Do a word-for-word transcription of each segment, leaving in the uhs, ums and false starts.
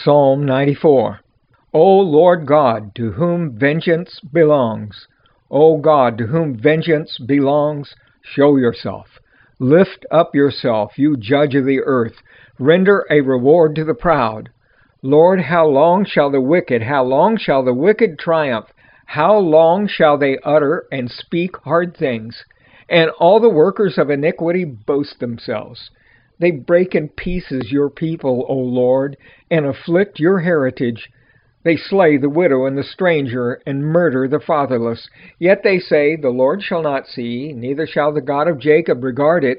Psalm ninety-four. O Lord God, to whom vengeance belongs, O God, to whom vengeance belongs, show yourself. Lift up yourself, you judge of the earth. Render a reward to the proud. Lord, how long shall the wicked, how long shall the wicked triumph? How long shall they utter and speak hard things? And all the workers of iniquity boast themselves. They break in pieces your people, O Lord, and afflict your heritage. They slay the widow and the stranger, and murder the fatherless. Yet they say, the Lord shall not see, neither shall the God of Jacob regard it.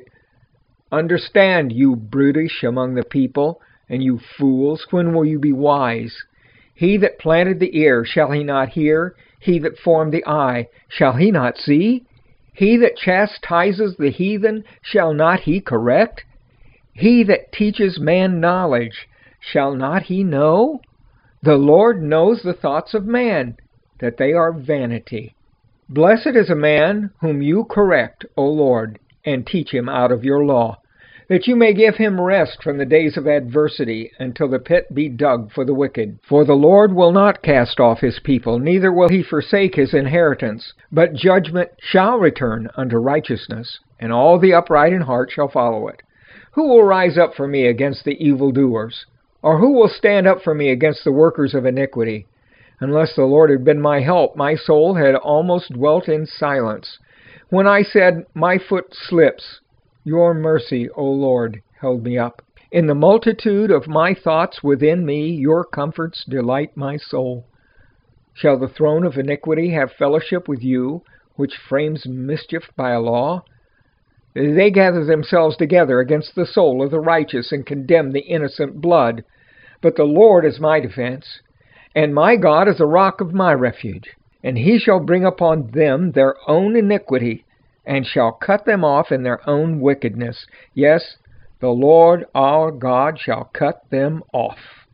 Understand, you brutish among the people, and you fools, when will you be wise? He that planted the ear, shall he not hear? He that formed the eye, shall he not see? He that chastises the heathen, shall not he correct? He that teaches man knowledge, shall not he know? The Lord knows the thoughts of man, that they are vanity. Blessed is a man whom you correct, O Lord, and teach him out of your law, that you may give him rest from the days of adversity, until the pit be dug for the wicked. For the Lord will not cast off his people, neither will he forsake his inheritance. But judgment shall return unto righteousness, and all the upright in heart shall follow it. Who will rise up for me against the evildoers? Or who will stand up for me against the workers of iniquity? Unless the Lord had been my help, my soul had almost dwelt in silence. When I said, my foot slips, your mercy, O Lord, held me up. In the multitude of my thoughts within me, your comforts delight my soul. Shall the throne of iniquity have fellowship with you, which frames mischief by a law? They gather themselves together against the soul of the righteous and condemn the innocent blood. But the Lord is my defense, and my God is the rock of my refuge. And he shall bring upon them their own iniquity, and shall cut them off in their own wickedness. Yes, the Lord our God shall cut them off.